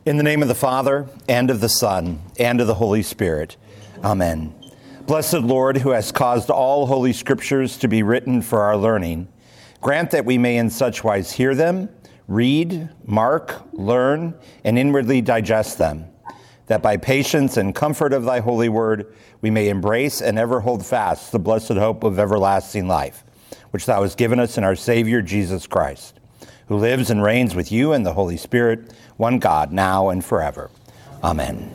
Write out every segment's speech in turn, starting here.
In the name of the Father, and of the Son, and of the Holy Spirit. Amen. Blessed Lord, who has caused all holy scriptures to be written for our learning, grant that we may in such wise hear them, read, mark, learn, and inwardly digest them, that by patience and comfort of thy holy word we may embrace and ever hold fast the blessed hope of everlasting life, which thou hast given us in our Savior Jesus Christ, who lives and reigns with you and the Holy Spirit, one God, now and forever. Amen.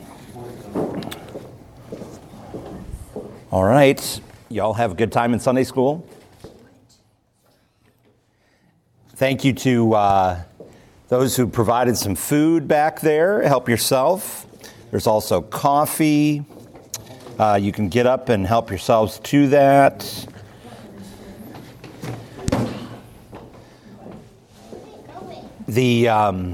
All right. Y'all have a good time in Sunday school? Thank you to those who provided some food back there. Help yourself. There's also coffee. You can get up and help yourselves to that. The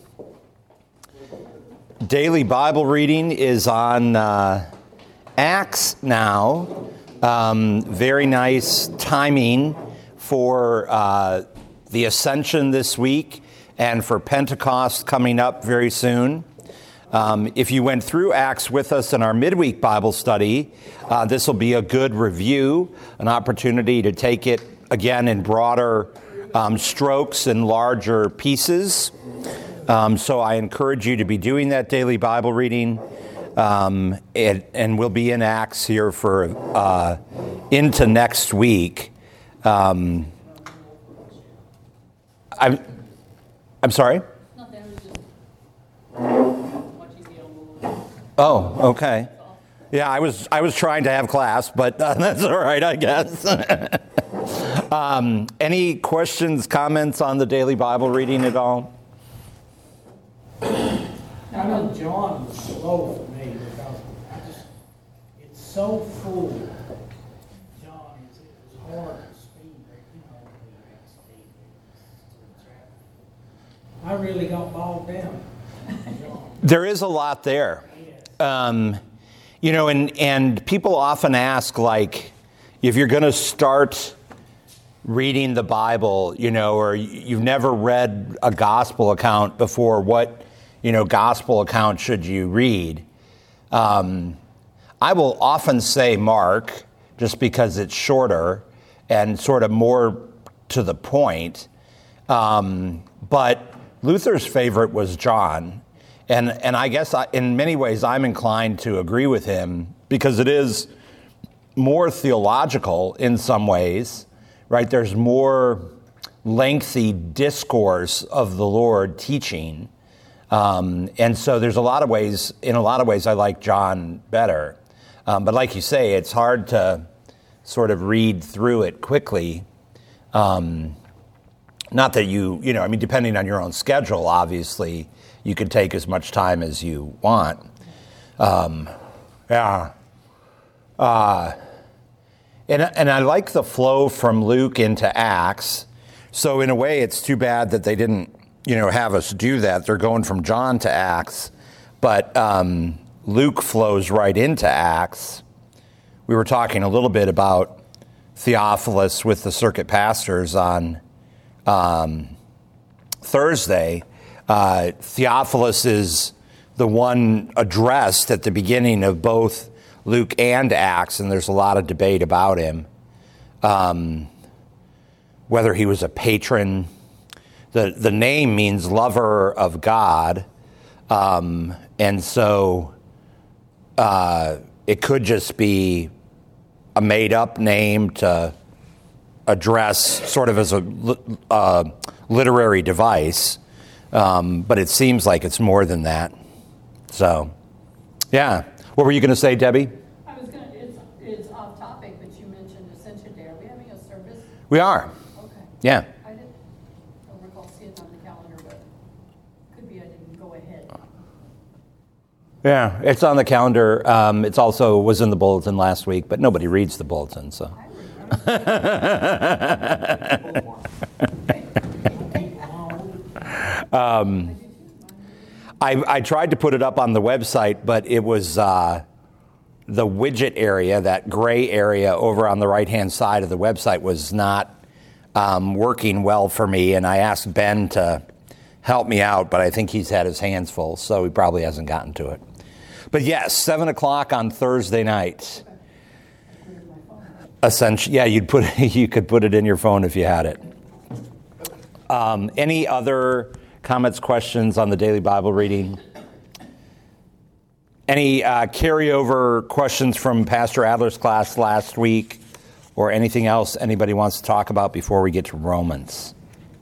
daily Bible reading is on Acts now. Very nice timing for the Ascension this week and for Pentecost coming up very soon. If you went through Acts with us in our midweek Bible study, this will be a good review, an opportunity to take it again in broader strokes and larger pieces. So I encourage you to be doing that daily Bible reading. And we'll be in Acts here for into next week. I'm sorry? Oh, okay. Yeah, I was trying to have class, but that's all right, I guess. Any questions, comments on the daily Bible reading at all? I know John was slow for me because it's so full. John, it was hard to speed, I really got bogged down. There is a lot there. And people often ask, like, if you're going to start reading the Bible, or you've never read a gospel account before, what, gospel account should you read? I will often say Mark, just because it's shorter and sort of more to the point. But Luther's favorite was John. And I guess in many ways I'm inclined to agree with him because it is more theological in some ways, right? There's more lengthy discourse of the Lord teaching. And so in a lot of ways, I like John better. But like you say, it's hard to sort of read through it quickly. Not that depending on your own schedule, obviously, you can take as much time as you want. And I like the flow from Luke into Acts. So in a way, it's too bad that they didn't, have us do that. They're going from John to Acts. But Luke flows right into Acts. We were talking a little bit about Theophilus with the circuit pastors on Thursday. Theophilus is the one addressed at the beginning of both Luke and Acts, and there's a lot of debate about him. Whether he was a patron. The name means lover of God, and so it could just be a made-up name to address sort of as a literary device. But it seems like it's more than that. So, yeah. What were you going to say, Debbie? It's off topic, but you mentioned Ascension Day. Are we having a service? We are. Okay. Yeah. I don't recall seeing it on the calendar, but could be I didn't go ahead. Yeah, it's on the calendar. It's also was in the bulletin last week, but nobody reads the bulletin, so. I tried to put it up on the website, but it was the widget area, that gray area over on the right-hand side of the website was not working well for me, and I asked Ben to help me out, but I think he's had his hands full, so he probably hasn't gotten to it. But yes, 7 o'clock on Thursday night. Essentially, yeah, you could put it in your phone if you had it. Any other comments, questions on the daily Bible reading? Any carryover questions from Pastor Adler's class last week, or anything else anybody wants to talk about before we get to Romans?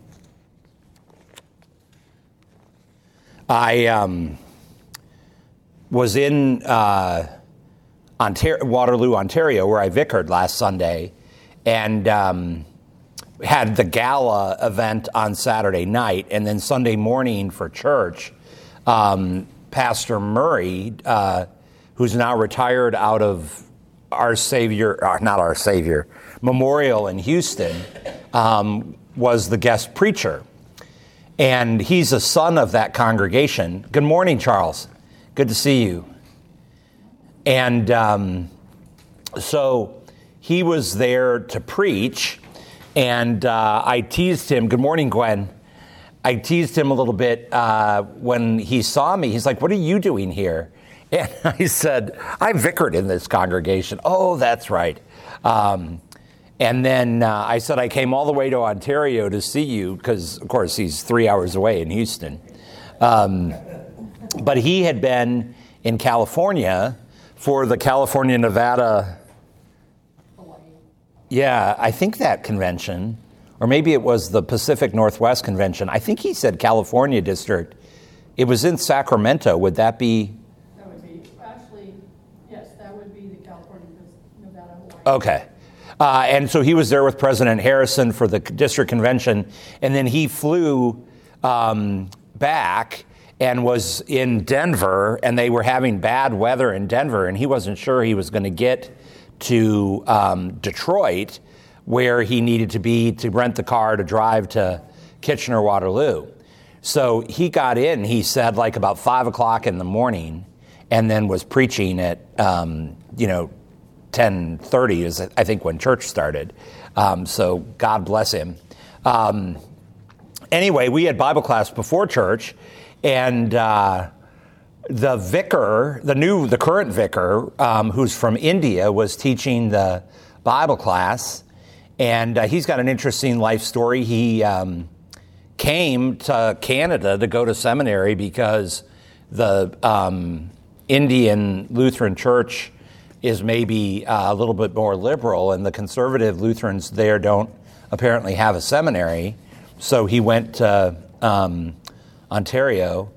I was in Waterloo, Ontario, where I vicared last Sunday, and had the gala event on Saturday night, and then Sunday morning for church, Pastor Murray, who's now retired out of Memorial in Houston, was the guest preacher. And he's a son of that congregation. Good morning, Charles. Good to see you. And so he was there to preach, and I teased him. Good morning, Gwen. I teased him a little bit when he saw me. He's like, "What are you doing here?" And I said, "I vicared in this congregation." "Oh, that's right." And then I said, "I came all the way to Ontario to see you," because, of course, he's 3 hours away in Houston. But he had been in California for the California-Nevada, yeah, I think that convention, or maybe it was the Pacific Northwest Convention. I think he said California District. It was in Sacramento. Would that be? That would be, actually, yes, that would be the California, Nevada, Hawaii. Okay. And so he was there with President Harrison for the district convention, and then he flew back and was in Denver, and they were having bad weather in Denver, and he wasn't sure he was going to get to Detroit, where he needed to be to rent the car to drive to Kitchener-Waterloo. So he got in, he said, like about 5 o'clock in the morning, and then was preaching at 10:30 is, I think, when church started. So God bless him. Anyway, we had Bible class before church, and the vicar, the current vicar, who's from India, was teaching the Bible class, and he's got an interesting life story. He came to Canada to go to seminary because the Indian Lutheran Church is maybe a little bit more liberal, and the conservative Lutherans there don't apparently have a seminary. So he went to Ontario,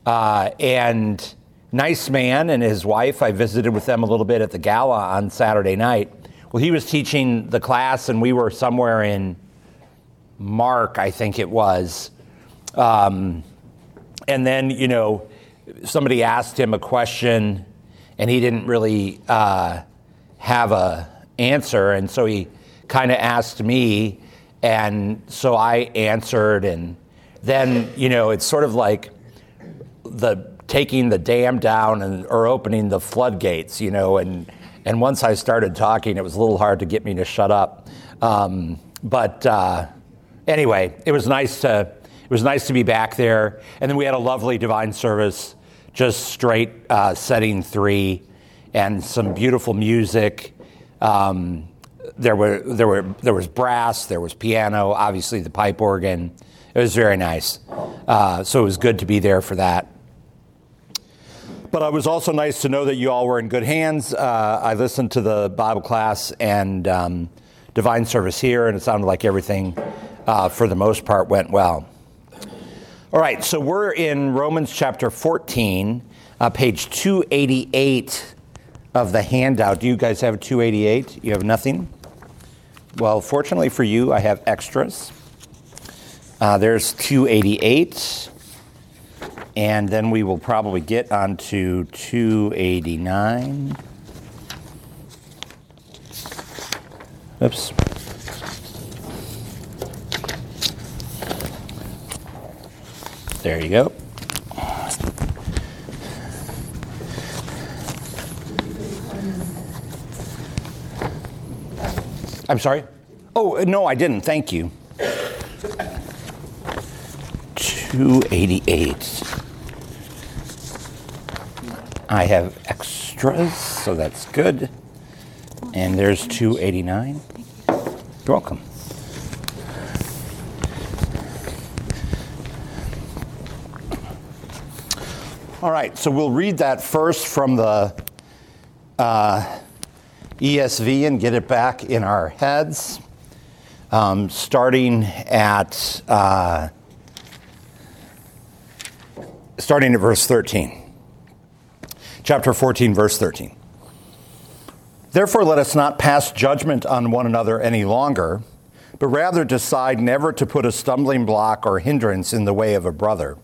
and nice man and his wife. I visited with them a little bit at the gala on Saturday night. Well, he was teaching the class, and we were somewhere in Mark, I think it was. And then, somebody asked him a question, and he didn't really have a answer, and so he kind of asked me, and so I answered, and then, it's sort of like taking the dam down or opening the floodgates, and once I started talking, it was a little hard to get me to shut up. But anyway, it was nice to be back there, and then we had a lovely divine service, just straight setting 3, and some beautiful music. There was brass, there was piano, obviously the pipe organ. It was very nice. So it was good to be there for that. But it was also nice to know that you all were in good hands. I listened to the Bible class and divine service here, and it sounded like everything, for the most part, went well. All right, so we're in Romans chapter 14, page 288 of the handout. Do you guys have 288? You have nothing? Well, fortunately for you, I have extras. There's 288. And then we will probably get onto 289. Oops. There you go. I'm sorry? Oh, no, I didn't. Thank you. 288. I have extras, so that's good. And there's 289. You're welcome. All right, so we'll read that first from the ESV and get it back in our heads, starting at verse 13. Chapter 14, verse 13. Therefore, let us not pass judgment on one another any longer, but rather decide never to put a stumbling block or hindrance in the way of a brother.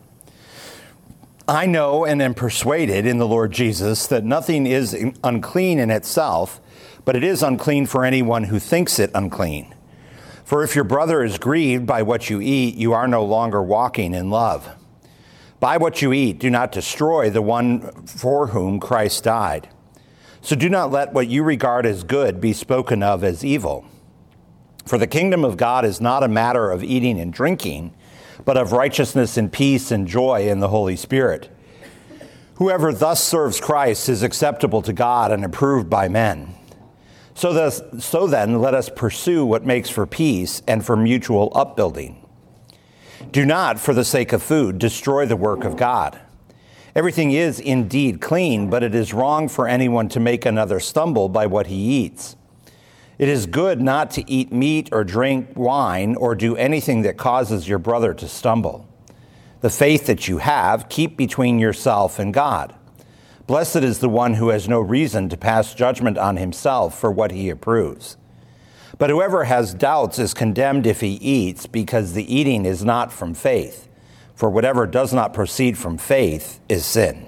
I know and am persuaded in the Lord Jesus that nothing is unclean in itself, but it is unclean for anyone who thinks it unclean. For if your brother is grieved by what you eat, you are no longer walking in love. By what you eat, do not destroy the one for whom Christ died. So do not let what you regard as good be spoken of as evil. For the kingdom of God is not a matter of eating and drinking, but of righteousness and peace and joy in the Holy Spirit. Whoever thus serves Christ is acceptable to God and approved by men. So then, let us pursue what makes for peace and for mutual upbuilding. Do not, for the sake of food, destroy the work of God. Everything is indeed clean, but it is wrong for anyone to make another stumble by what he eats. It is good not to eat meat or drink wine or do anything that causes your brother to stumble. The faith that you have, keep between yourself and God. Blessed is the one who has no reason to pass judgment on himself for what he approves. But whoever has doubts is condemned if he eats, because the eating is not from faith. For whatever does not proceed from faith is sin.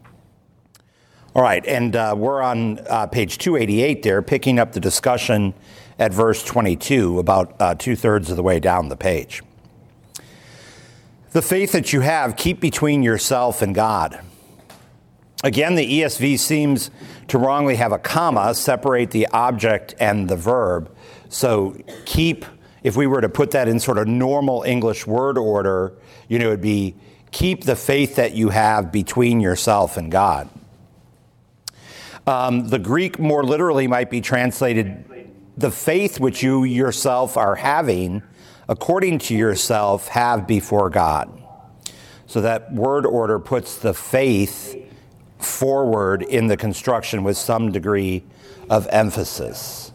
All right, and we're on page 288 there, picking up the discussion at verse 22, about two-thirds of the way down the page. The faith that you have, keep between yourself and God. Again, the ESV seems to wrongly have a comma separate the object and the verb. So keep, if we were to put that in sort of normal English word order, it would be keep the faith that you have between yourself and God. The Greek more literally might be translated, the faith which you yourself are having, according to yourself, have before God. So that word order puts the faith forward in the construction with some degree of emphasis.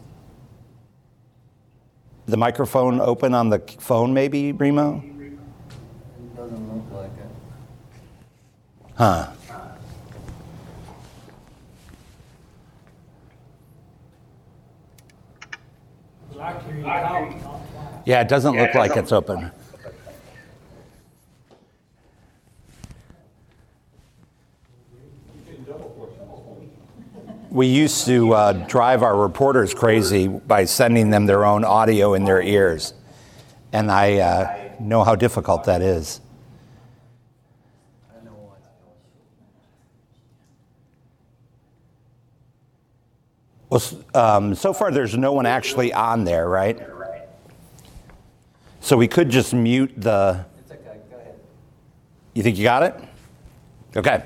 The microphone open on the phone, maybe, Remo? It doesn't look like it. Huh. I hear you talking. Yeah, it doesn't look like it's open. We used to drive our reporters crazy by sending them their own audio in their ears. And I know how difficult that is. Well, so far there's no one actually on there, right? So we could just mute the... It's okay, go ahead. You think you got it? Okay.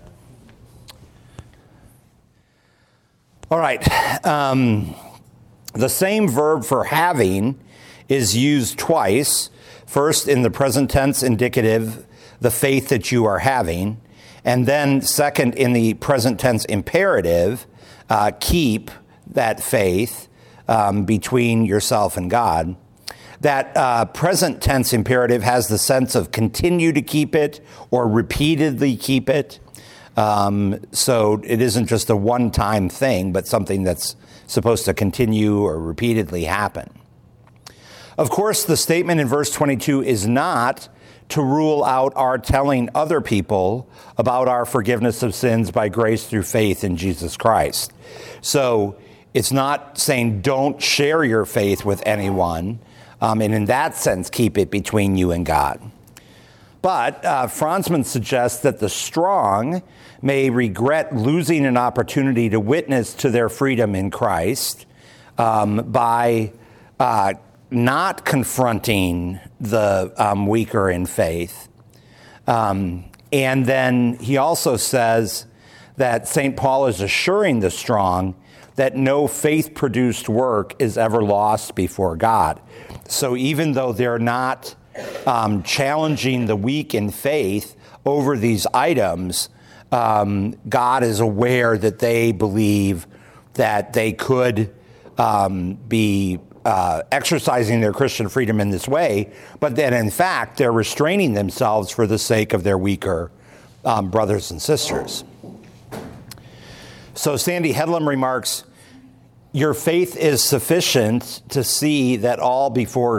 All right. The same verb for having is used twice. First in the present tense indicative, the faith that you are having. And then second in the present tense imperative, keep that faith between yourself and God. That present tense imperative has the sense of continue to keep it or repeatedly keep it. So it isn't just a one-time thing, but something that's supposed to continue or repeatedly happen. Of course, the statement in verse 22 is not to rule out our telling other people about our forgiveness of sins by grace through faith in Jesus Christ. So it's not saying don't share your faith with anyone, and in that sense, keep it between you and God. But Franzmann suggests that the strong may regret losing an opportunity to witness to their freedom in Christ by not confronting the weaker in faith And then he also says that St. Paul is assuring the strong that no faith-produced work is ever lost before God. So even though they're not challenging the weak in faith over these items, God is aware that they believe that they could be exercising their Christian freedom in this way, but that in fact they're restraining themselves for the sake of their weaker brothers and sisters. So Sandy Headlam remarks, your faith is sufficient to see that all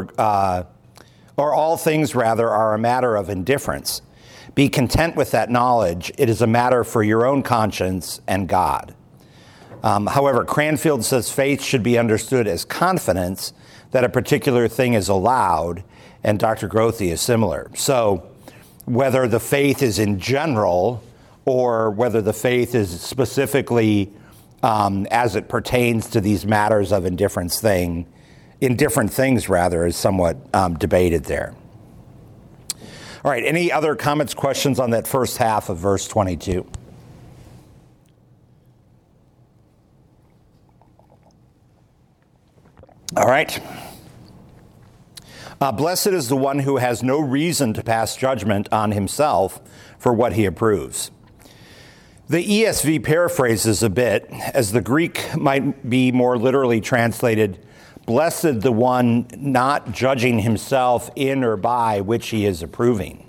things are a matter of indifference. Be content with that knowledge. It is a matter for your own conscience and God. However, Cranfield says faith should be understood as confidence that a particular thing is allowed, and Dr. Grothe is similar. So whether the faith is in general or whether the faith is specifically as it pertains to these matters of indifferent things is somewhat debated there. All right, any other comments, questions on that first half of verse 22? All right. Blessed is the one who has no reason to pass judgment on himself for what he approves. The ESV paraphrases a bit, as the Greek might be more literally translated, blessed the one not judging himself in or by which he is approving.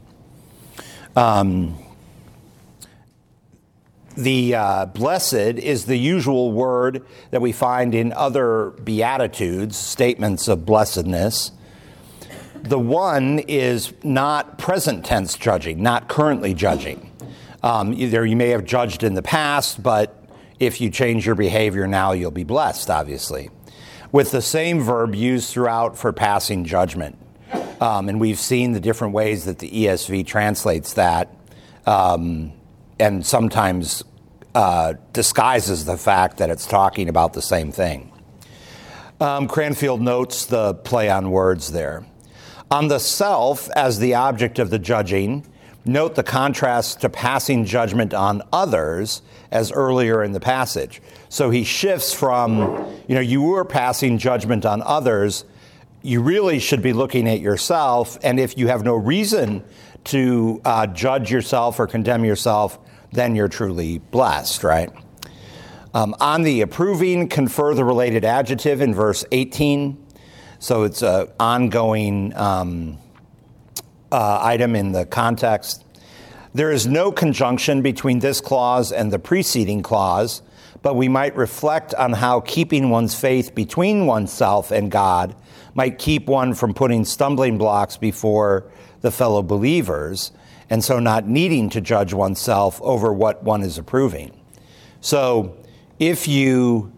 The blessed is the usual word that we find in other Beatitudes, statements of blessedness. The one is not present tense judging, not currently judging. Either you may have judged in the past, but if you change your behavior now, you'll be blessed, obviously. With the same verb used throughout for passing judgment. And we've seen the different ways that the ESV translates that, and sometimes disguises the fact that it's talking about the same thing. Cranfield notes the play on words there. On the self as the object of the judging, note the contrast to passing judgment on others as earlier in the passage. So he shifts from, you were passing judgment on others, you really should be looking at yourself, and if you have no reason to judge yourself or condemn yourself, then you're truly blessed, right? On the approving, confer the related adjective in verse 18. So it's an ongoing item in the context. There is no conjunction between this clause and the preceding clause, but we might reflect on how keeping one's faith between oneself and God might keep one from putting stumbling blocks before the fellow believers, and so not needing to judge oneself over what one is approving. So if you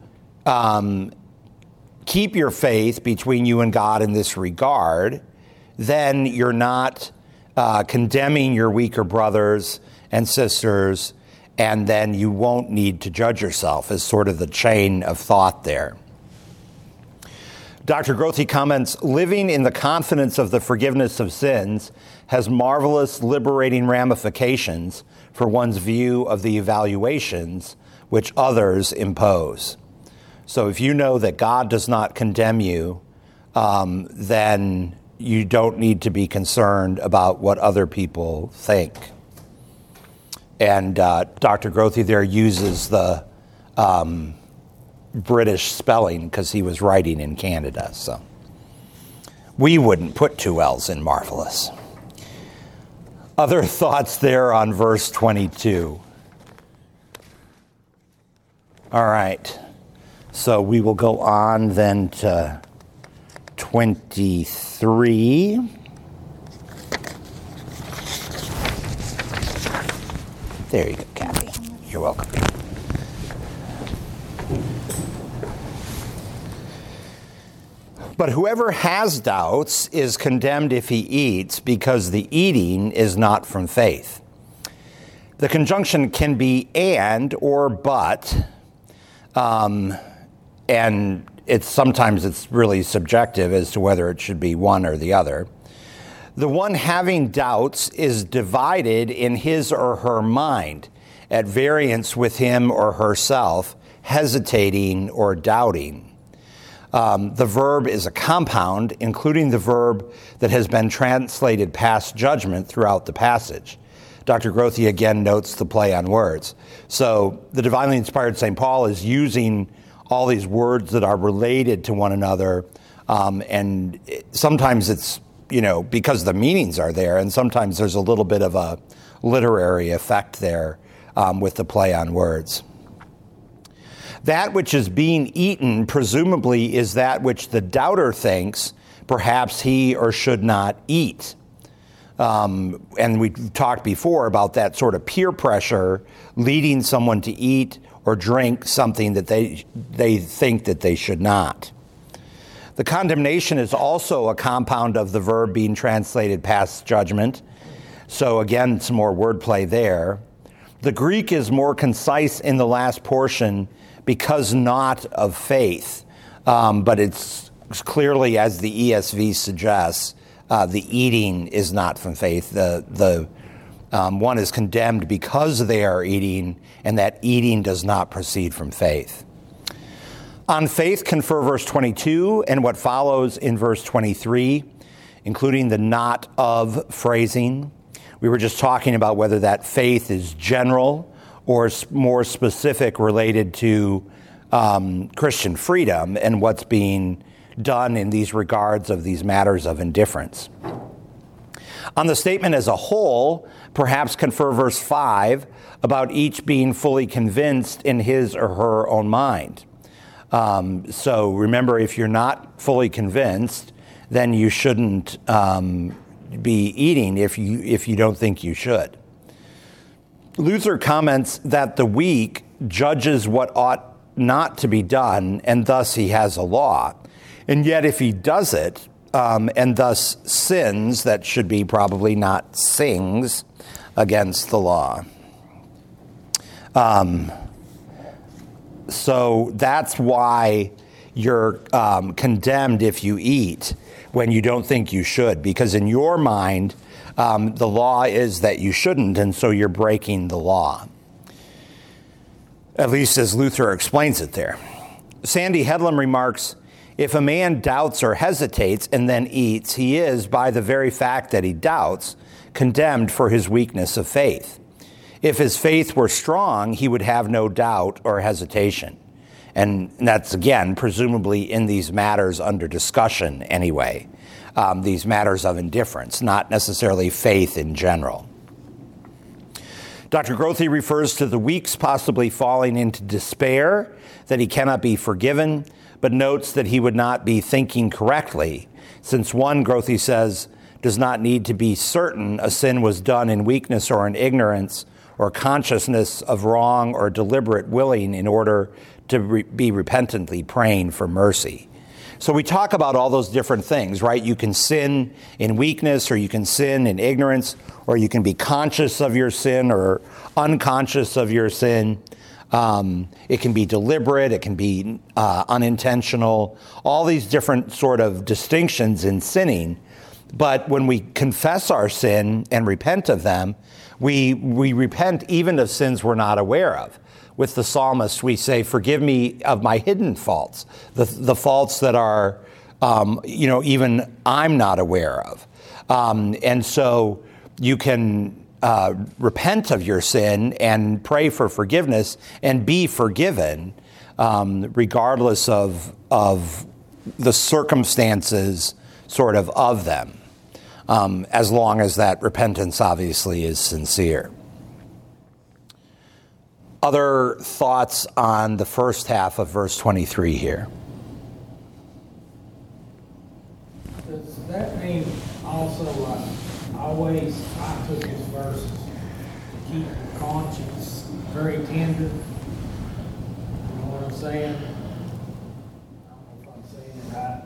keep your faith between you and God in this regard, then you're not condemning your weaker brothers and sisters, and then you won't need to judge yourself, is sort of the chain of thought there. Dr. Grothe comments, living in the confidence of the forgiveness of sins has marvelous liberating ramifications for one's view of the evaluations which others impose. So if you know that God does not condemn you, then you don't need to be concerned about what other people think. And Dr. Grothe there uses the British spelling because he was writing in Canada. So we wouldn't put two L's in marvelous. Other thoughts there on verse 22. All right. So we will go on then to 23. There you go, Kathy. You're welcome. But whoever has doubts is condemned if he eats, because the eating is not from faith. The conjunction can be and or but, and sometimes it's really subjective as to whether it should be one or the other. The one having doubts is divided in his or her mind, at variance with him or herself, hesitating or doubting. The verb is a compound, including the verb that has been translated past judgment throughout the passage. Dr. Grothe again notes the play on words. So the divinely inspired St. Paul is using all these words that are related to one another, and sometimes it's, because the meanings are there, and sometimes there's a little bit of a literary effect there with the play on words. That which is being eaten presumably is that which the doubter thinks perhaps he or should not eat. And we talked before about that sort of peer pressure leading someone to eat or drink something that they think that they should not. The condemnation is also a compound of the verb being translated past judgment. So again, some more wordplay there. The Greek is more concise in the last portion because not of faith, but it's clearly, as the ESV suggests, the eating is not from faith. The one is condemned because they are eating, and that eating does not proceed from faith. On faith, confer verse 22 and what follows in verse 23, including the not of phrasing. We were just talking about whether that faith is general or more specific, related to Christian freedom and what's being done in these regards of these matters of indifference. On the statement as a whole, perhaps confer verse 5 about each being fully convinced in his or her own mind. So remember, if you're not fully convinced, then you shouldn't be eating if you don't think you should. Luther comments that the weak judges what ought not to be done, and thus he has a law. And yet if he does it, and thus sins, that should be probably not sings, against the law. So that's why you're condemned if you eat when you don't think you should, because in your mind, the law is that you shouldn't, and so you're breaking the law. At least as Luther explains it there. Sandy Headlam remarks, if a man doubts or hesitates and then eats, he is, by the very fact that he doubts, condemned for his weakness of faith. If his faith were strong, he would have no doubt or hesitation. And that's, again, presumably in these matters under discussion anyway, these matters of indifference, not necessarily faith in general. Dr. Grothe refers to the weak's possibly falling into despair, that he cannot be forgiven, but notes that he would not be thinking correctly, since one, Grothe says, does not need to be certain a sin was done in weakness or in ignorance or consciousness of wrong or deliberate willing in order to be repentantly praying for mercy. So we talk about all those different things, right? You can sin in weakness, or you can sin in ignorance, or you can be conscious of your sin or unconscious of your sin. It can be deliberate, it can be unintentional, all these different sort of distinctions in sinning. But when we confess our sin and repent of them, we repent even of sins we're not aware of. With the psalmist, we say, forgive me of my hidden faults, the faults that are, even I'm not aware of. And so you can repent of your sin and pray for forgiveness and be forgiven, regardless of the circumstances sort of them, as long as that repentance obviously is sincere. Other thoughts on the first half of verse 23 here? Does that mean also, I took his verses to keep your conscience very tender? You know what I'm saying? I don't know if I'm saying it right.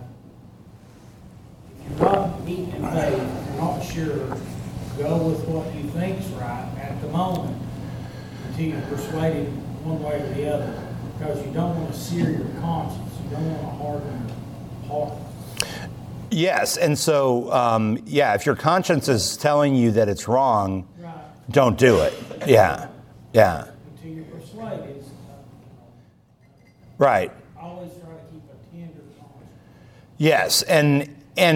If you're not eating in faith, you're not sure, go with what you think's right at the moment until you're persuaded one way or the other, because you don't want to sear your conscience. You don't want to harden your heart. Yes, and so, if your conscience is telling you that it's wrong, Right. don't do it. Yeah, Until you're persuaded, right. always try to keep a tender conscience. Yes, and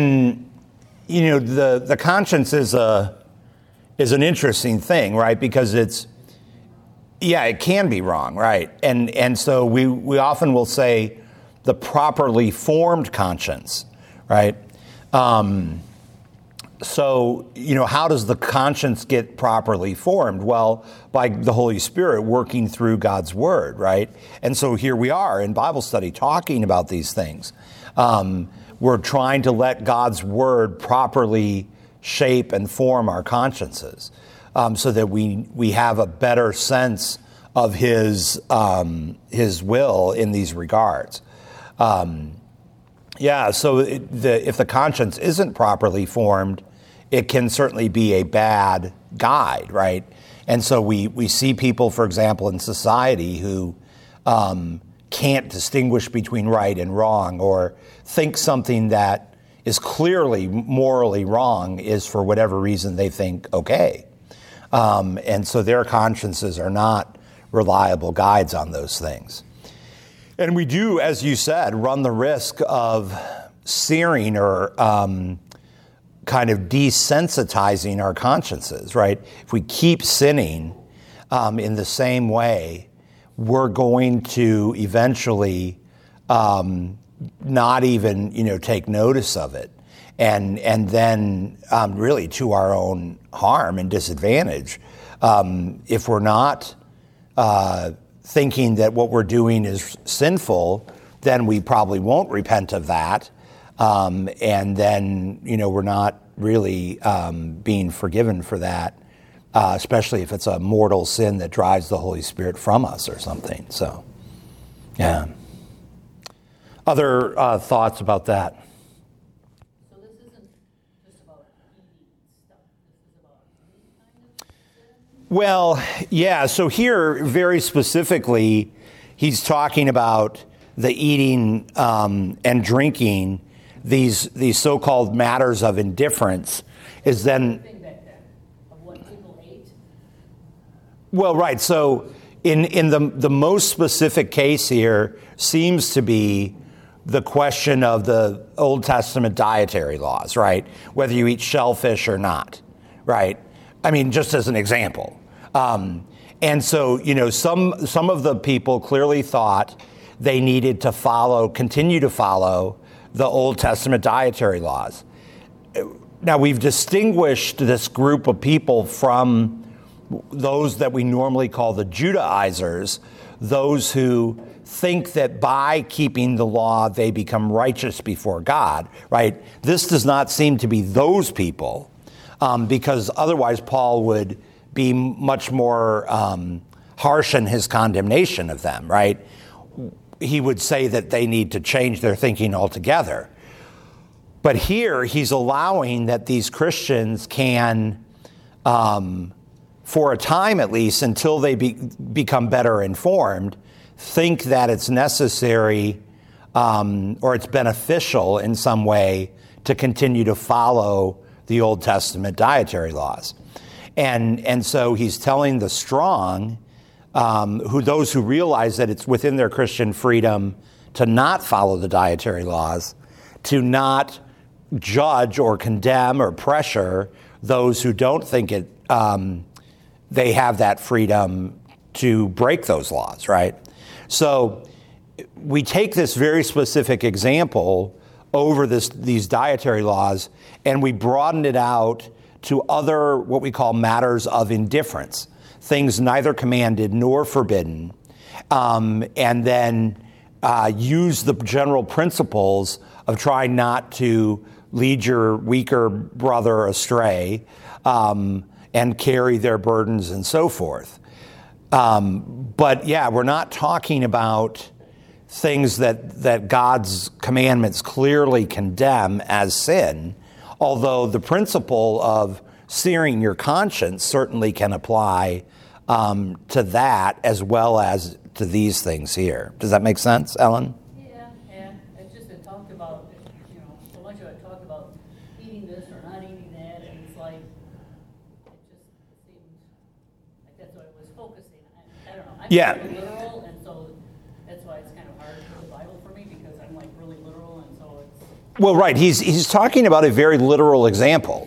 the conscience is an interesting thing, right? Because it can be wrong, right? And so we often will say the properly formed conscience, right? So, how does the conscience get properly formed? Well, by the Holy Spirit working through God's Word, right? And so here we are in Bible study talking about these things. We're trying to let God's Word properly shape and form our consciences so that we have a better sense of His will in these regards. So if the conscience isn't properly formed, it can certainly be a bad guide, right? And so we see people, for example, in society who can't distinguish between right and wrong, or think something that is clearly morally wrong is for whatever reason they think okay. And so their consciences are not reliable guides on those things. And we do, as you said, run the risk of searing or kind of desensitizing our consciences, right? If we keep sinning in the same way, we're going to eventually not even, take notice of it. And then really to our own harm and disadvantage. If we're not thinking that what we're doing is sinful, then we probably won't repent of that. And then, we're not really being forgiven for that, especially if it's a mortal sin that drives the Holy Spirit from us or something. So, yeah. Other thoughts about that? So this isn't just about eating stuff, this is about any kind of sin? Well, yeah, so here, very specifically, he's talking about the eating and drinking, these so-called matters of indifference, is then... Thing back then, of what people ate? Well, right, so in the most specific case here seems to be the question of the Old Testament dietary laws, right? Whether you eat shellfish or not, right? I mean, just as an example. And so, some of the people clearly thought they needed to continue to follow the Old Testament dietary laws. Now, we've distinguished this group of people from those that we normally call the Judaizers, those who think that by keeping the law, they become righteous before God, right? This does not seem to be those people, because otherwise Paul would be much more harsh in his condemnation of them, right? He would say that they need to change their thinking altogether. But here he's allowing that these Christians can, for a time at least, until they become better informed, think that it's necessary or it's beneficial in some way to continue to follow the Old Testament dietary laws. And so he's telling the strong, those who realize that it's within their Christian freedom to not follow the dietary laws, to not judge or condemn or pressure those who don't think they have that freedom to break those laws, right? So we take this very specific example over these dietary laws, and we broaden it out to other what we call matters of indifference, things neither commanded nor forbidden, and then use the general principles of trying not to lead your weaker brother astray and carry their burdens and so forth. But yeah, we're not talking about things that God's commandments clearly condemn as sin, although the principle of searing your conscience certainly can apply to that as well as to these things here. Does that make sense, Ellen? Yeah. It's just been talked about, so much of it talked I'm Yeah. really literal, and so that's why it's kind of hard for the Bible for me, because I'm like really literal, and so it's. Well, right. He's talking about a very literal example.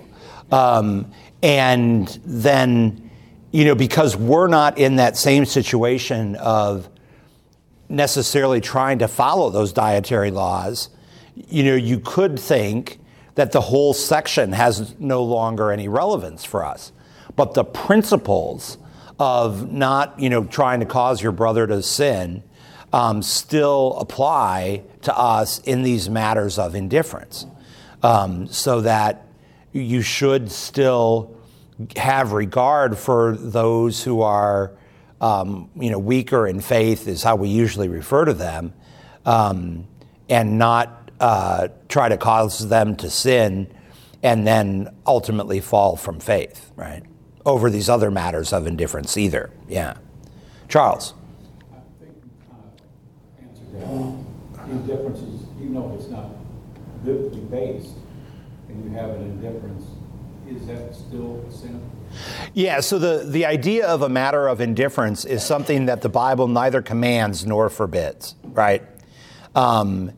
And then, because we're not in that same situation of necessarily trying to follow those dietary laws, you could think that the whole section has no longer any relevance for us. But the principles of not, trying to cause your brother to sin still apply to us in these matters of indifference. So that you should still have regard for those who are, weaker in faith is how we usually refer to them, and not try to cause them to sin and then ultimately fall from faith, right? Over these other matters of indifference either. Yeah. Charles. I think you answered that. Indifference is, even though it's not biblically based, and you have an indifference, is that still a sin? Yeah, so the idea of a matter of indifference is something that the Bible neither commands nor forbids, right? An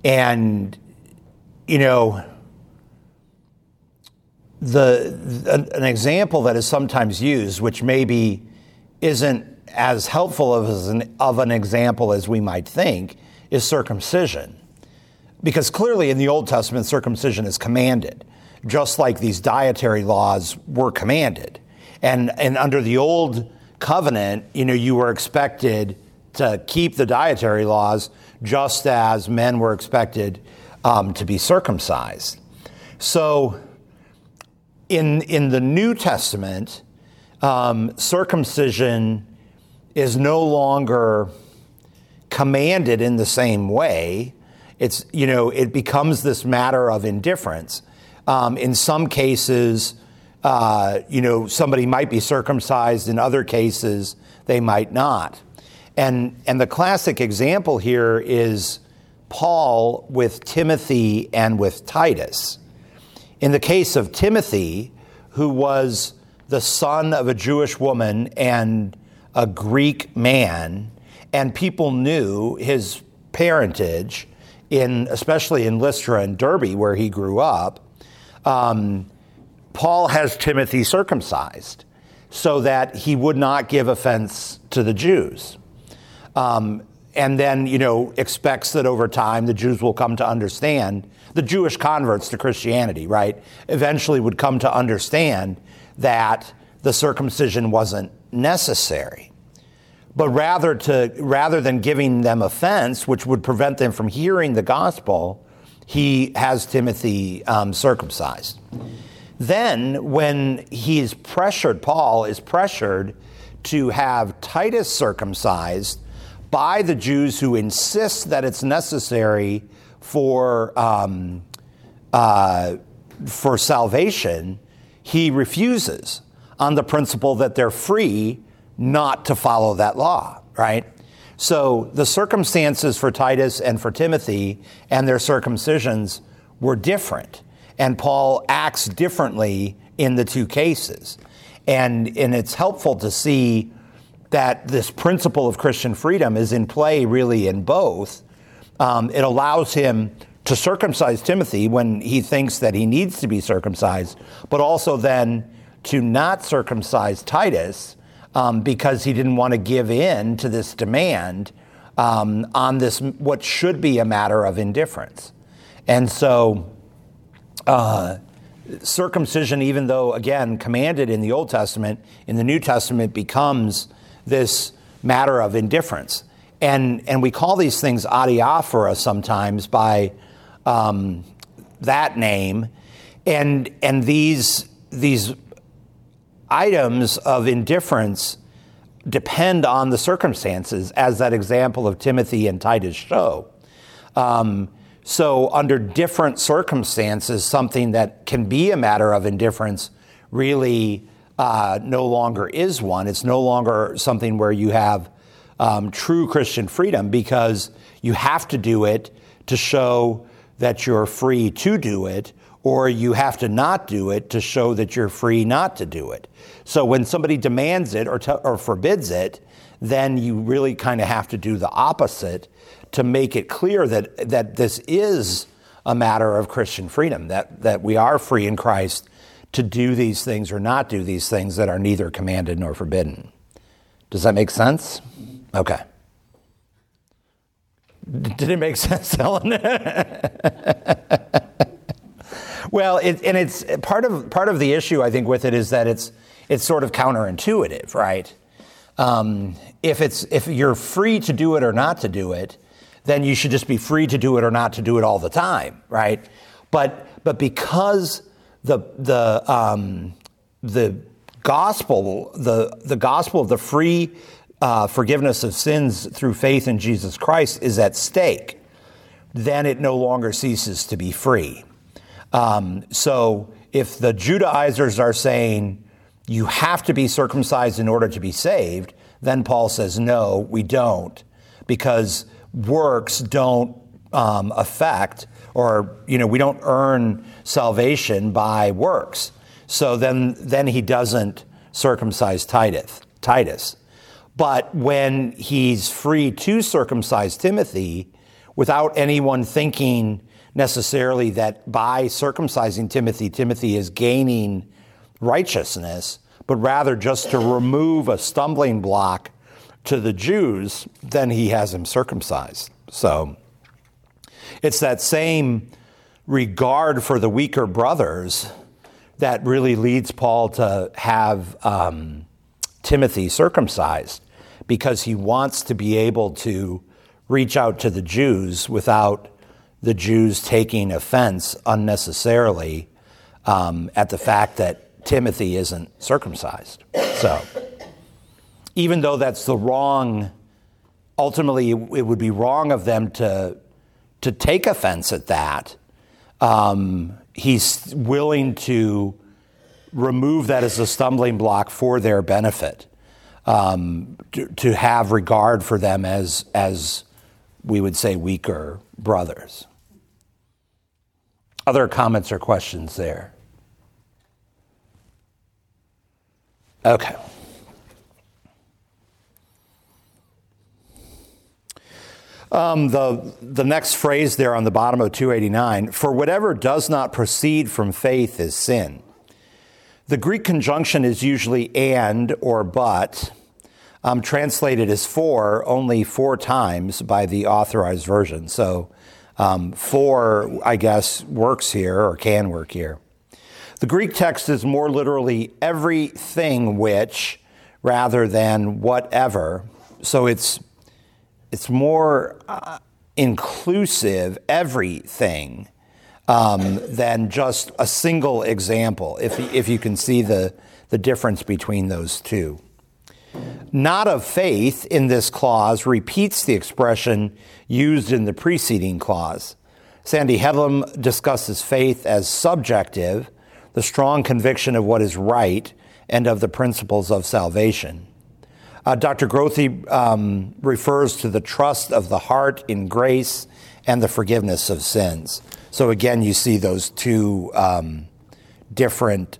example that is sometimes used, which maybe isn't as helpful of an example as we might think, is circumcision. Because clearly in the Old Testament, circumcision is commanded, just like these dietary laws were commanded. And under the Old Covenant, you were expected to keep the dietary laws just as men were expected to be circumcised. So in the New Testament, circumcision is no longer commanded in the same way. It's, it becomes this matter of indifference. In some cases, somebody might be circumcised. In other cases, they might not. And the classic example here is Paul with Timothy and with Titus. In the case of Timothy, who was the son of a Jewish woman and a Greek man, and people knew his parentage, especially in Lystra and Derbe, where he grew up, Paul has Timothy circumcised so that he would not give offense to the Jews. And then, expects that over time the Jews will come to understand, the Jewish converts to Christianity, right, eventually would come to understand that the circumcision wasn't necessary. But rather than giving them offense, which would prevent them from hearing the gospel, he has Timothy circumcised. Then when Paul is pressured to have Titus circumcised by the Jews who insist that it's necessary for salvation, he refuses on the principle that they're free not to follow that law, right? So the circumstances for Titus and for Timothy and their circumcisions were different. And Paul acts differently in the two cases. And it's helpful to see that this principle of Christian freedom is in play really in both. It allows him to circumcise Timothy when he thinks that he needs to be circumcised, but also then to not circumcise Titus because he didn't want to give in to this demand on this, what should be a matter of indifference. And so circumcision, even though, again, commanded in the Old Testament, in the New Testament becomes this matter of indifference. And we call these things adiaphora sometimes by that name. And these items of indifference depend on the circumstances, as that example of Timothy and Titus show. So under different circumstances, something that can be a matter of indifference really no longer is one. It's no longer something where you have true Christian freedom, because you have to do it to show that you're free to do it, or you have to not do it to show that you're free not to do it. So when somebody demands it or forbids it, then you really kind of have to do the opposite to make it clear that this is a matter of Christian freedom, that we are free in Christ to do these things or not do these things that are neither commanded nor forbidden. Does that make sense? Okay. Did it make sense, Ellen? Well, it's part of the issue, I think, with it is that it's sort of counterintuitive, right? If you're free to do it or not to do it, then you should just be free to do it or not to do it all the time, right? But because the gospel, the gospel of the free forgiveness of sins through faith in Jesus Christ is at stake, then it no longer ceases to be free. So if the Judaizers are saying you have to be circumcised in order to be saved, then Paul says, no, we don't, because works don't affect, or we don't earn salvation by works. So then he doesn't circumcise Titus. But when he's free to circumcise Timothy, without anyone thinking necessarily that by circumcising Timothy, Timothy is gaining righteousness, but rather just to remove a stumbling block to the Jews, then he has him circumcised. So it's that same regard for the weaker brothers that really leads Paul to have Timothy circumcised, because he wants to be able to reach out to the Jews without the Jews taking offense unnecessarily at the fact that Timothy isn't circumcised. So even though that's the wrong, ultimately it would be wrong of them to take offense at that, he's willing to remove that as a stumbling block for their benefit, to have regard for them as we would say weaker brothers. Other comments or questions there? Okay. The next phrase there on the bottom of 289, for whatever does not proceed from faith is sin. The Greek conjunction is usually and or but, translated as for only 4 times by the Authorized Version. So for, I guess, works here or can work here. The Greek text is more literally everything which rather than whatever. So it's more inclusive, everything, than just a single example, if you can see the difference between those two. Not of faith in this clause repeats the expression used in the preceding clause. Sandy Headlam discusses faith as subjective, the strong conviction of what is right and of the principles of salvation. Dr. Grothe refers to the trust of the heart in grace and the forgiveness of sins. So again, you see those two different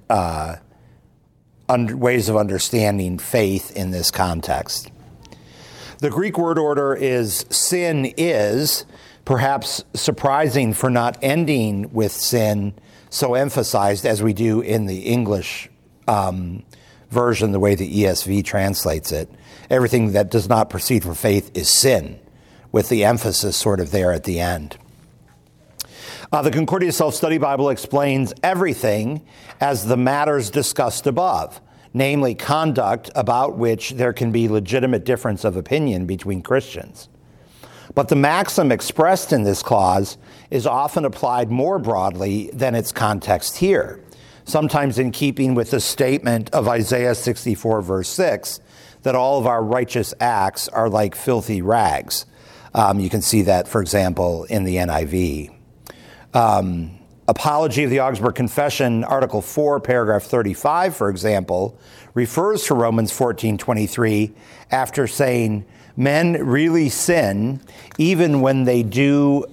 ways of understanding faith in this context. The Greek word order is sin is, perhaps surprising for not ending with sin so emphasized as we do in the English version, the way the ESV translates it. Everything that does not proceed from faith is sin, with the emphasis sort of there at the end. The Concordia Self-Study Bible explains everything as the matters discussed above, namely conduct about which there can be legitimate difference of opinion between Christians. But the maxim expressed in this clause is often applied more broadly than its context here, sometimes in keeping with the statement of Isaiah 64, verse 6, that all of our righteous acts are like filthy rags. You can see that, for example, in the NIV. Apology of the Augsburg Confession, Article 4, paragraph 35, for example, refers to Romans 14:23 after saying, men really sin even when they do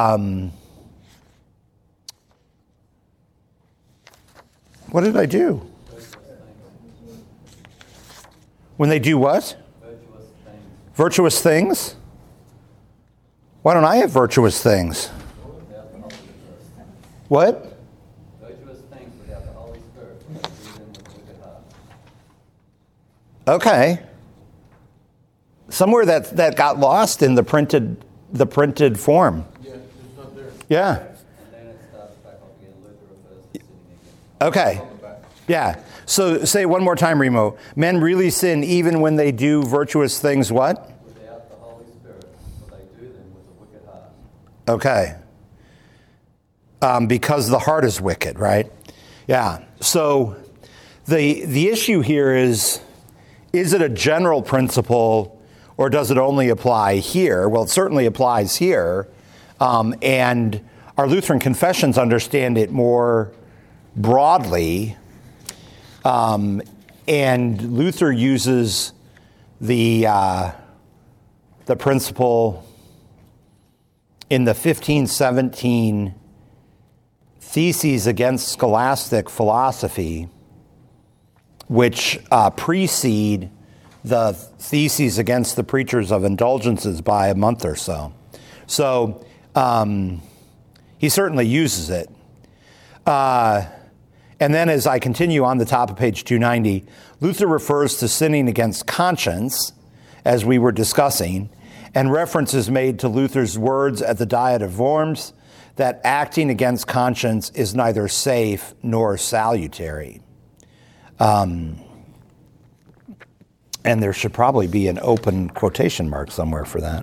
what did I do? When they do what? Virtuous Virtuous things? Why don't I have virtuous things? What? Virtuous things without the Holy Spirit, do them with a wicked heart. Okay. Somewhere that got lost in the printed form. Yeah, it's not there. Yeah. And then it starts back up again. Luther refers to sinning again. Okay. On the back. Yeah. So say it one more time, Remo. Men really sin even when they do virtuous things, what? Without the Holy Spirit, for they do them with a wicked heart. Okay. Because the heart is wicked, right? Yeah. So the issue here is it a general principle or does it only apply here? Well, it certainly applies here. And our Lutheran confessions understand it more broadly. And Luther uses the principle in the 1517 Theses Against Scholastic Philosophy, which precede the Theses Against the Preachers of Indulgences by a month or so. So he certainly uses it. And then as I continue on the top of page 290, Luther refers to sinning against conscience, as we were discussing, and reference is made to Luther's words at the Diet of Worms that acting against conscience is neither safe nor salutary. And there should probably be an open quotation mark somewhere for that.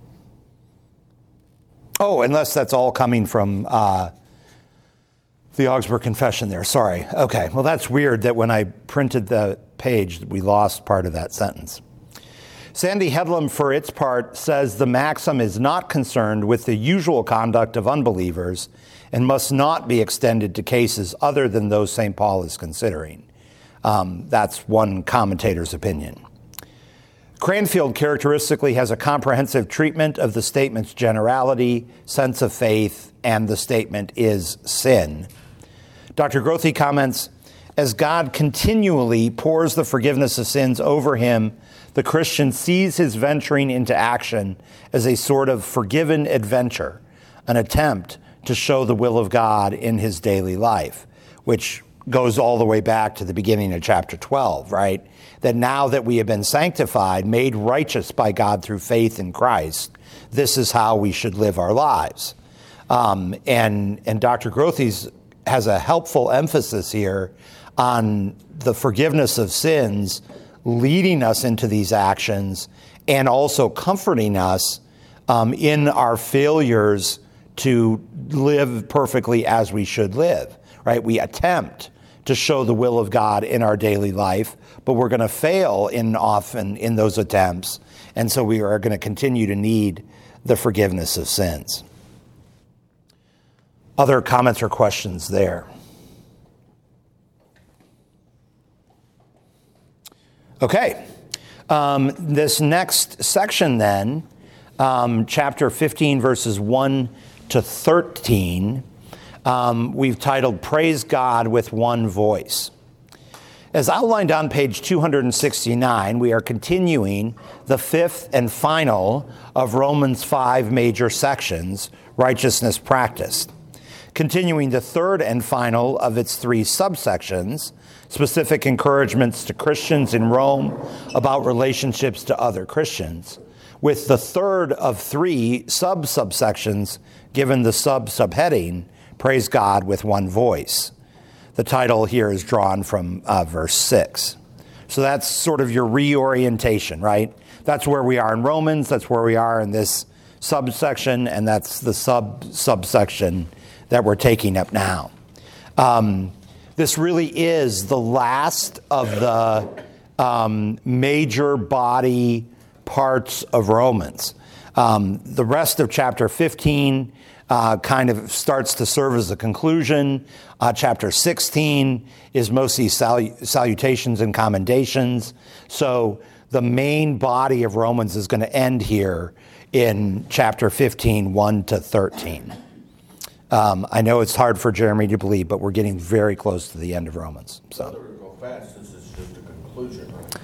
Oh, unless that's all coming from the Augsburg Confession there. Sorry. Okay. Well, that's weird that when I printed the page, we lost part of that sentence. Sandy Headlam, for its part, says the maxim is not concerned with the usual conduct of unbelievers and must not be extended to cases other than those St. Paul is considering. That's one commentator's opinion. Cranfield characteristically has a comprehensive treatment of the statement's generality, sense of faith, and the statement is sin. Dr. Grothe comments, as God continually pours the forgiveness of sins over him, the Christian sees his venturing into action as a sort of forgiven adventure, an attempt to show the will of God in his daily life, which goes all the way back to the beginning of chapter 12, right? That now that we have been sanctified, made righteous by God through faith in Christ, this is how we should live our lives. And Dr. Grothe has a helpful emphasis here on the forgiveness of sins leading us into these actions and also comforting us in our failures to live perfectly as we should live, right? We attempt to show the will of God in our daily life, but we're going to fail often in those attempts, and so we are going to continue to need the forgiveness of sins. Other comments or questions there? Okay. This next section then, chapter 15, verses 1 to 13, we've titled Praise God with One Voice. As outlined on page 269, we are continuing the fifth and final of Romans' 5 major sections, righteousness practiced. Continuing the third and final of its 3 subsections, specific encouragements to Christians in Rome about relationships to other Christians, with the third of 3 subsections given the subheading, Praise God with One Voice. The title here is drawn from verse 6. So that's sort of your reorientation, right? That's where we are in Romans, that's where we are in this subsection, and that's the subsection that we're taking up now. This really is the last of the major body parts of Romans. The rest of chapter 15 kind of starts to serve as a conclusion. Chapter 16 is mostly salutations and commendations. So the main body of Romans is going to end here in chapter 15, 1 to 13. I know it's hard for Jeremy to believe, but we're getting very close to the end of Romans. So. Go fast. This is just a conclusion, right?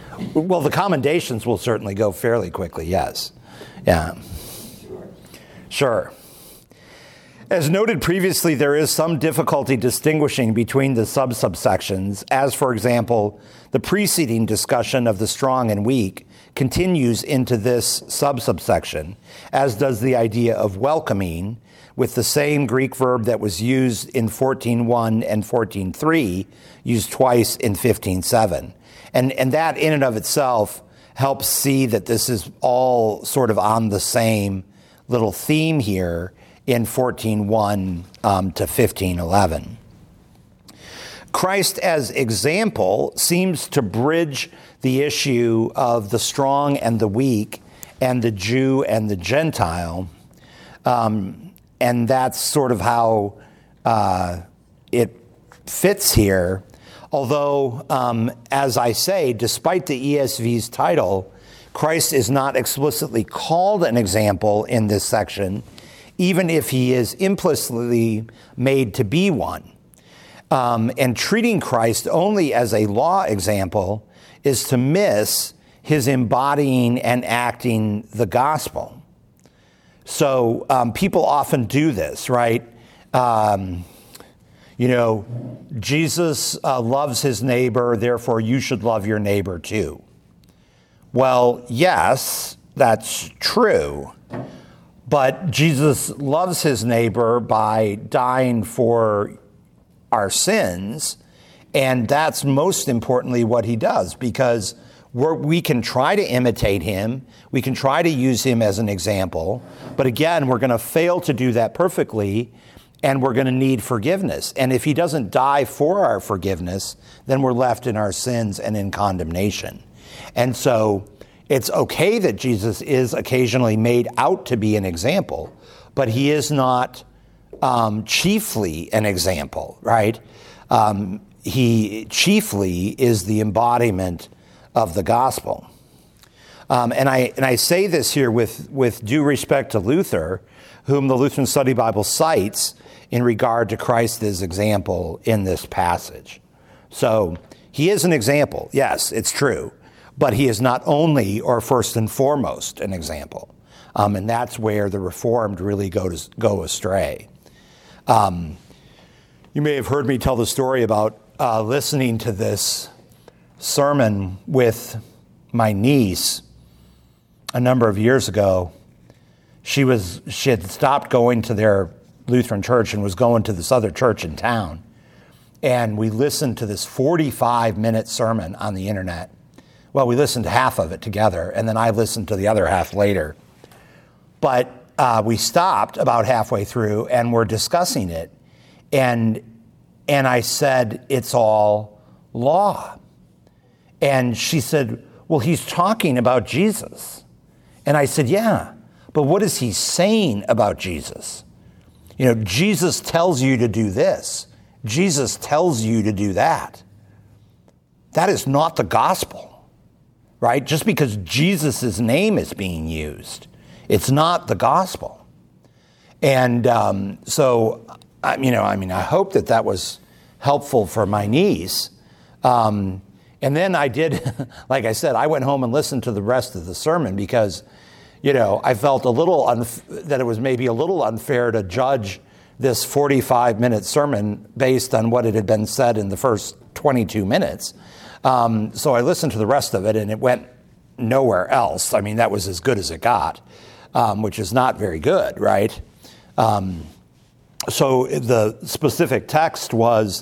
Well, the commendations will certainly go fairly quickly, yes. Yeah. Sure. As noted previously, there is some difficulty distinguishing between the subsections, as, for example, the preceding discussion of the strong and weak continues into this subsection, as does the idea of welcoming, with the same Greek verb that was used in 14.1 and 14.3, used twice in 15.7. And that in and of itself helps see that this is all sort of on the same little theme here in 14.1 to 15.11. Christ as example seems to bridge the issue of the strong and the weak and the Jew and the Gentile. And that's sort of how it fits here. Although, as I say, despite the ESV's title, Christ is not explicitly called an example in this section, even if he is implicitly made to be one. And treating Christ only as a law example is to miss his embodying and acting the gospel. So people often do this, right? Jesus loves his neighbor, therefore you should love your neighbor too. Well, yes, that's true. But Jesus loves his neighbor by dying for our sins, and that's most importantly what he does, because we can try to imitate him, we can try to use him as an example, but again, we're going to fail to do that perfectly, and we're going to need forgiveness. And if he doesn't die for our forgiveness, then we're left in our sins and in condemnation. And so it's okay that Jesus is occasionally made out to be an example, but he is not chiefly an example, right? He chiefly is the embodiment of the gospel. And I say this here with due respect to Luther, whom the Lutheran Study Bible cites in regard to Christ's example in this passage. So he is an example, yes, it's true, but he is not only or first and foremost an example. And that's where the Reformed really go astray. You may have heard me tell the story about listening to this sermon with my niece a number of years ago. She had stopped going to their Lutheran church and was going to this other church in town. And we listened to this 45-minute sermon on the internet. Well, we listened to half of it together, and then I listened to the other half later. But we stopped about halfway through, and we're discussing it. And I said, it's all law. And she said, well, he's talking about Jesus. And I said, yeah, but what is he saying about Jesus? Jesus tells you to do this. Jesus tells you to do that. That is not the gospel, right? Just because Jesus' name is being used, it's not the gospel. And so, I hope that was helpful for my niece. And then I did, like I said, I went home and listened to the rest of the sermon because, I felt that it was maybe a little unfair to judge this 45-minute sermon based on what had been said in the first 22 minutes. So I listened to the rest of it, and it went nowhere else. I mean, that was as good as it got, which is not very good, right? So the specific text was,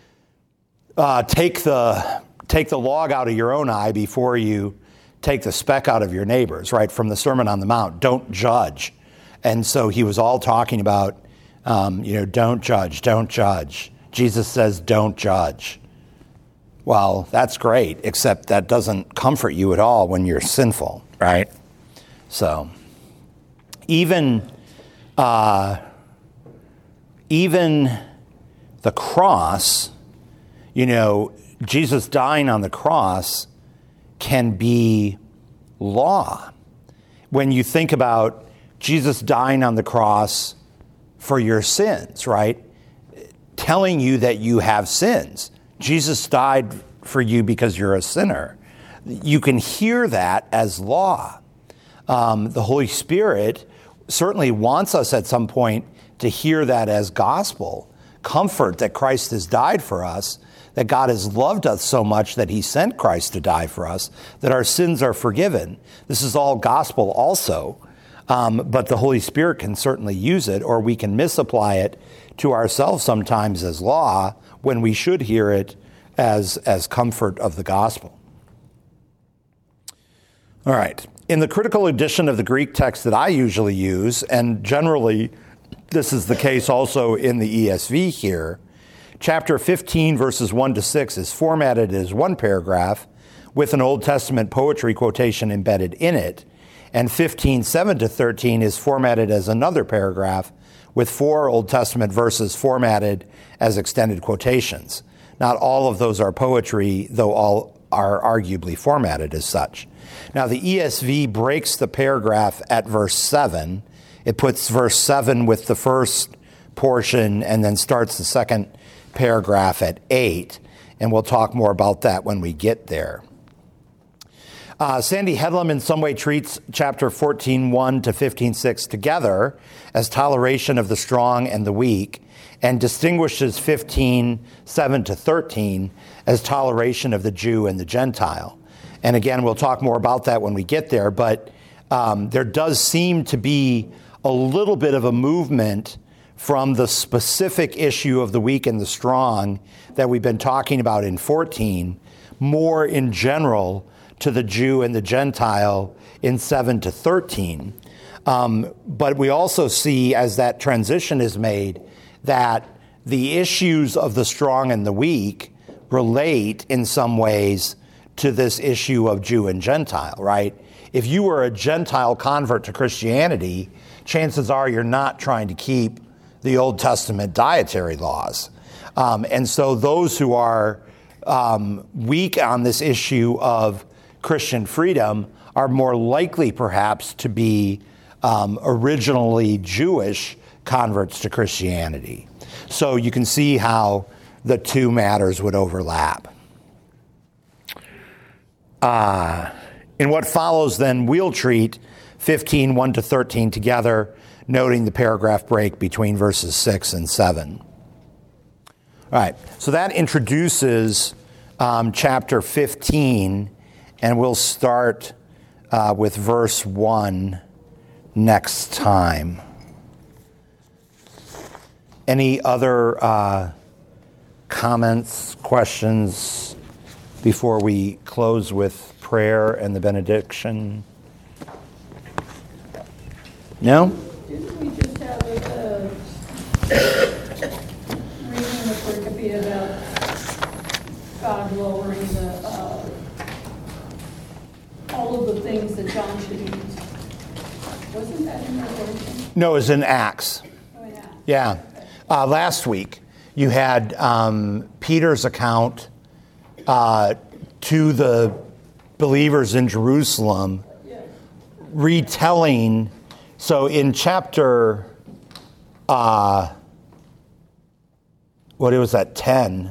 take the log out of your own eye before you take the speck out of your neighbor's, right? From the Sermon on the Mount, don't judge. And so he was all talking about, don't judge, don't judge. Jesus says, don't judge. Well, that's great, except that doesn't comfort you at all when you're sinful, right? So even the cross, Jesus dying on the cross can be law. When you think about Jesus dying on the cross for your sins, right? Telling you that you have sins. Jesus died for you because you're a sinner. you can hear that as law. The Holy Spirit certainly wants us at some point to hear that as gospel, comfort that Christ has died for us, that God has loved us so much that he sent Christ to die for us, that our sins are forgiven. This is all gospel also, but the Holy Spirit can certainly use it, or we can misapply it to ourselves sometimes as law when we should hear it as comfort of the gospel. All right. In the critical edition of the Greek text that I usually use, and generally this is the case also in the ESV here, chapter 15, verses 1 to 6 is formatted as one paragraph with an Old Testament poetry quotation embedded in it, and 15, 7 to 13 is formatted as another paragraph with 4 Old Testament verses formatted as extended quotations. Not all of those are poetry, though all are arguably formatted as such. Now, the ESV breaks the paragraph at verse 7. It puts verse 7 with the first portion and then starts the second paragraph at 8. And we'll talk more about that when we get there. Sandy Headlam in some way treats chapter 14:1 to 15:6 together as toleration of the strong and the weak, and distinguishes 15:7 to 13 as toleration of the Jew and the Gentile. And again, we'll talk more about that when we get there, but there does seem to be a little bit of a movement from the specific issue of the weak and the strong that we've been talking about in 14, more in general to the Jew and the Gentile in 7 to 13. But we also see, as that transition is made, that the issues of the strong and the weak relate in some ways to this issue of Jew and Gentile, right? If you were a Gentile convert to Christianity, chances are you're not trying to keep the Old Testament dietary laws. And so those who are weak on this issue of Christian freedom are more likely perhaps to be originally Jewish converts to Christianity. So you can see how the two matters would overlap. In what follows then, we'll treat 15:1 to 13 together, noting the paragraph break between verses 6 and 7. All right, so that introduces chapter 15, and we'll start with verse 1 next time. Any other comments, questions before we close with prayer and the benediction? No? Didn't we just have a reading the pericope about God lowering all of the things that John should eat? Wasn't that in Revelation? No, it was in Acts. Oh, yeah. Yeah. Last week, you had Peter's account to the believers in Jerusalem, retelling. So in chapter, what was that, 10,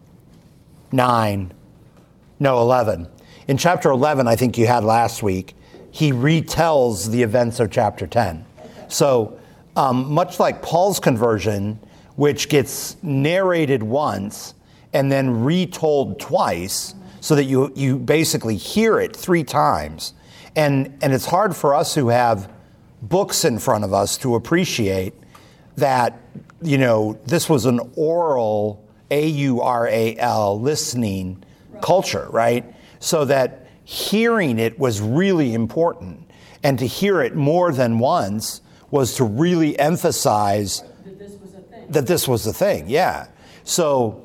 9, no, 11. In chapter 11, I think you had last week, he retells the events of chapter 10. So much like Paul's conversion, which gets narrated once and then retold twice, so that you basically hear it 3 times. And it's hard for us who have books in front of us to appreciate that, this was an oral, A-U-R-A-L, listening culture, right? So that hearing it was really important. And to hear it more than once was to really emphasize that this was a thing, yeah. So,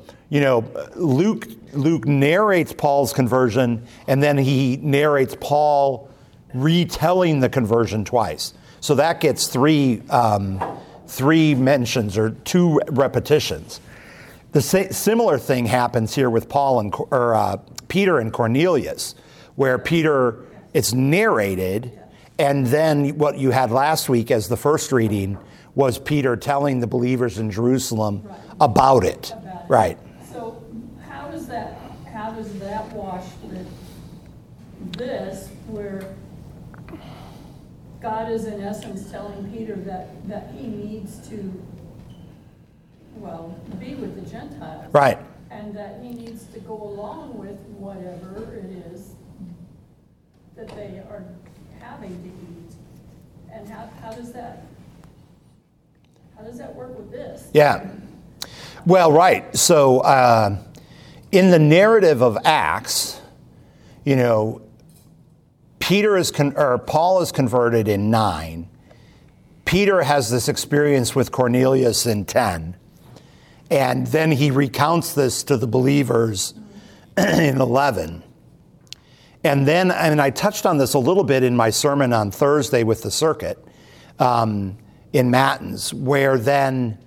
Luke narrates Paul's conversion, and then he narrates Paul retelling the conversion twice. So that gets 3 mentions or 2 repetitions. The similar thing happens here with Peter and Cornelius, where Peter, it's narrated, and then what you had last week as the first reading was Peter telling the believers in Jerusalem about it. Right. So how does that wash with this, where God is in essence telling Peter that he needs to, well, be with the Gentiles. Right. And that he needs to go along with whatever it is that they are having to eat. And how does that work with this? Yeah. Well, right. So in the narrative of Acts, you know, Paul is converted in 9. Peter has this experience with Cornelius in 10. And then he recounts this to the believers in 11. And then, and I touched on this a little bit in my sermon on Thursday with the circuit in Matins, where then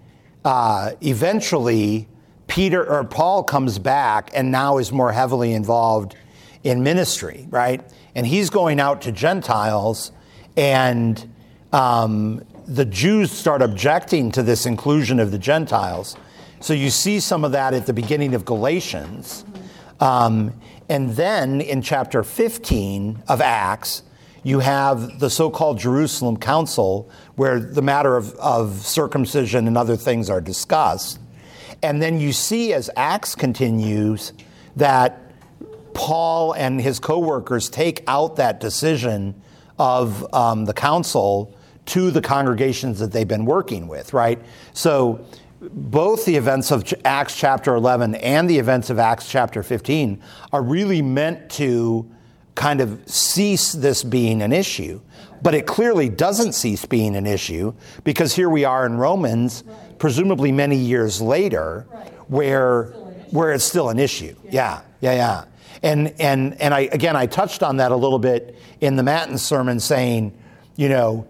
eventually Paul comes back and now is more heavily involved in ministry, right? And he's going out to Gentiles, and the Jews start objecting to this inclusion of the Gentiles. So you see some of that at the beginning of Galatians. And then in chapter 15 of Acts, you have the so-called Jerusalem Council, where the matter of circumcision and other things are discussed. And then you see, as Acts continues, that Paul and his co-workers take out that decision of the council to the congregations that they've been working with, right? So both the events of Acts chapter 11 and the events of Acts chapter 15 are really meant to kind of cease this being an issue. But it clearly doesn't cease being an issue, because here we are in Romans, presumably many years later, where it's still an issue. Yeah. And I touched on that a little bit in the Matins sermon, saying, you know,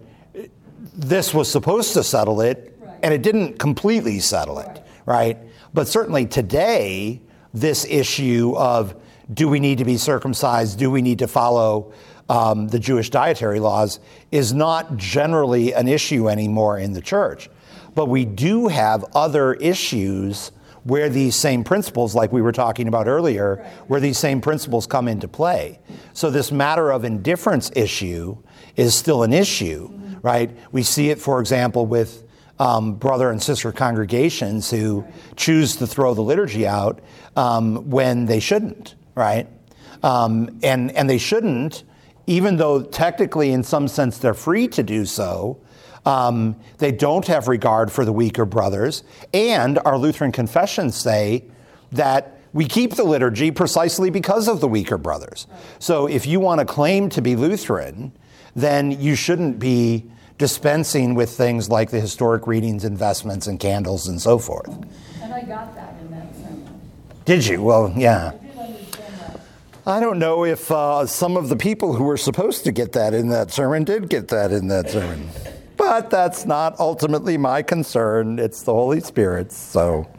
this was supposed to settle it, and it didn't completely settle it, right? But certainly today, this issue of, do we need to be circumcised? Do we need to follow the Jewish dietary laws is not generally an issue anymore in the church. But we do have other issues where these same principles, like we were talking about earlier, where these same principles come into play. So this matter of indifference issue is still an issue, right? We see it, for example, with brother and sister congregations who choose to throw the liturgy out when they shouldn't, right? And they shouldn't, even though technically in some sense they're free to do so. They don't have regard for the weaker brothers. And our Lutheran confessions say that we keep the liturgy precisely because of the weaker brothers. So if you want to claim to be Lutheran, then you shouldn't be dispensing with things like the historic readings, investments, and candles, and so forth. And I got that in that sermon. Did you? Well, yeah. I did understand that. I don't know if some of the people who were supposed to get that in that sermon did get that in that sermon. But that's not ultimately my concern. It's the Holy Spirit's. So,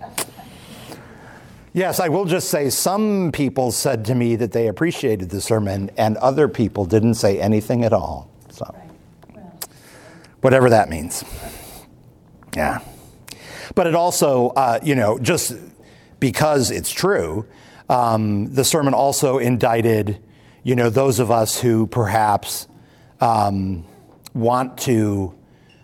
yes, I will just say some people said to me that they appreciated the sermon, and other people didn't say anything at all. So, whatever that means. Yeah. But it also, just because it's true, the sermon also indicted, those of us who perhaps want to,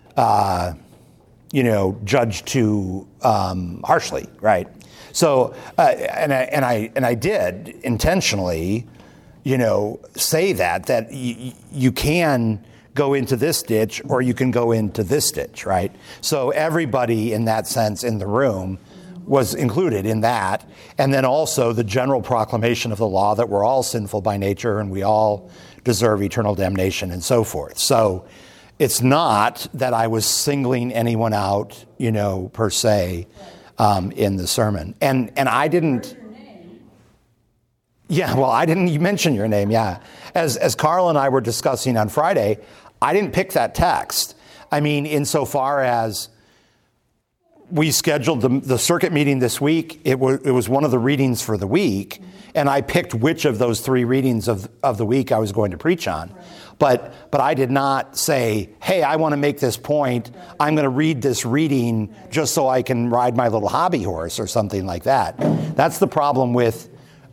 judge too harshly, right? So, and I did intentionally, say that you can go into this ditch or you can go into this ditch, right? So everybody in that sense in the room was included in that. And then also the general proclamation of the law that we're all sinful by nature and we all deserve eternal damnation and so forth. So it's not that I was singling anyone out, per se, in the sermon. And I didn't. Yeah, well, I didn't mention your name, yeah. As Carl and I were discussing on Friday, I didn't pick that text. I mean, insofar as we scheduled the circuit meeting this week, it was one of the readings for the week, and I picked which of those 3 readings of the week I was going to preach on. But I did not say, hey, I want to make this point. I'm going to read this reading just so I can ride my little hobby horse or something like that. That's the problem with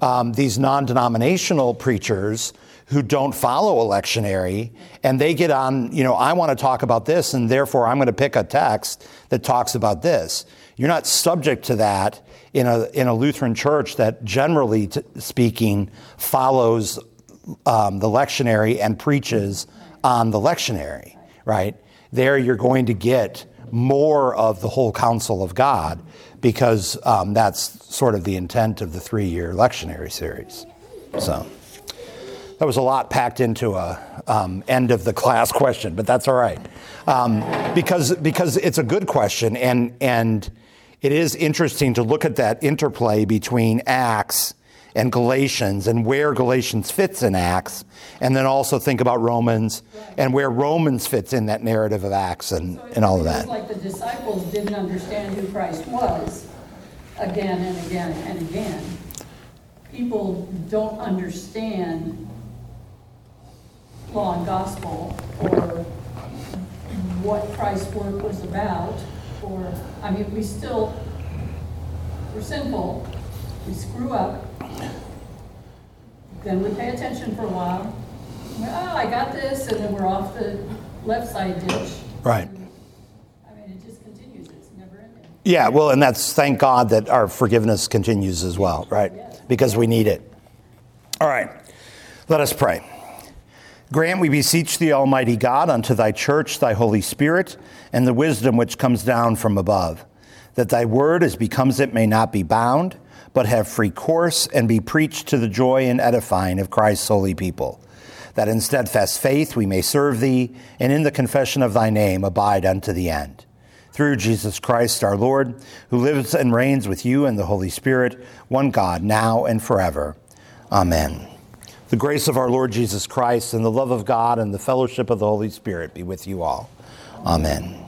these non-denominational preachers who don't follow a lectionary, and they get on, I want to talk about this, and therefore I'm going to pick a text that talks about this. You're not subject to that in a Lutheran church that generally speaking follows the lectionary and preaches on the lectionary, right? There you're going to get more of the whole counsel of God, because that's sort of the intent of the 3-year lectionary series. So that was a lot packed into a end of the class question, but that's all right, because it's a good question, and it is interesting to look at that interplay between Acts and Galatians, and where Galatians fits in Acts, and then also think about Romans, and where Romans fits in that narrative of Acts and all of that. It's like the disciples didn't understand who Christ was again and again and again. People don't understand law and gospel, or what Christ's work was about, we're sinful, we screw up, then we pay attention for a while, I got this, and then we're off the left side ditch. Right. It just continues, it's never ending. Yeah, well, and thank God that our forgiveness continues as well, right? Yes. Because we need it. All right, let us pray. Grant, we beseech thee, Almighty God, unto thy church thy Holy Spirit, and the wisdom which comes down from above, that thy word, as becomes it, may not be bound, but have free course, and be preached to the joy and edifying of Christ's holy people, that in steadfast faith we may serve thee, and in the confession of thy name abide unto the end. Through Jesus Christ our Lord, who lives and reigns with you and the Holy Spirit, one God, now and forever. Amen. The grace of our Lord Jesus Christ, and the love of God, and the fellowship of the Holy Spirit be with you all. Amen.